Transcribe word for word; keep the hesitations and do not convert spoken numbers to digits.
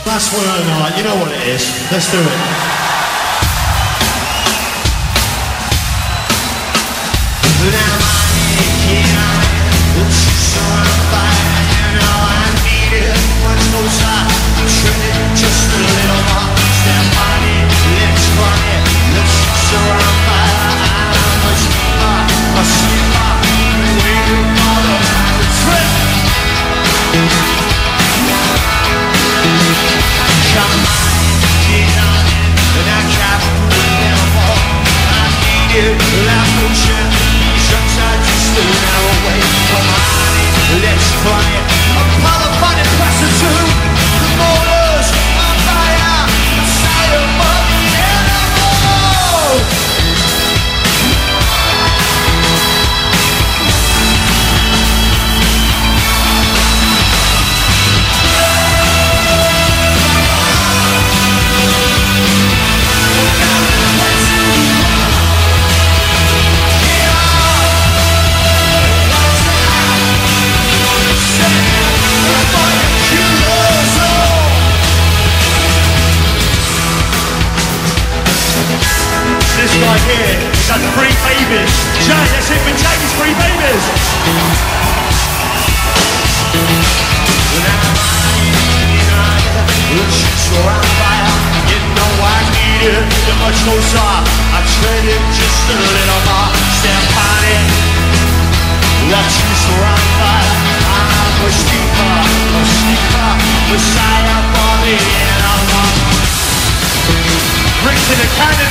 Last one of the night, you know what it is. Let's do it. Now I'm here, so I'm fine, you know I need it. Much closer, I'm shredded just a little more. Stand by it, let's run it. Let's so I'm fine, I'm a sleeper, a sleeper. Waiting for the time to trip. Come on, get on it, and I can't move anymore. I need it, last motion. Sometimes just a little away. Come on in, let's try it. A pile of fun and prostitute. The motors on fire. The sire of the animal. This guy here has had three babies. Jay, let's hit with Jay's three babies. So on fire, you know I need it. You're much closer, I tread it just a little more. Stand on it, watch you so on fire. I'm a sleeper, a sleeper, Messiah for the animal. Bricks in a cannon.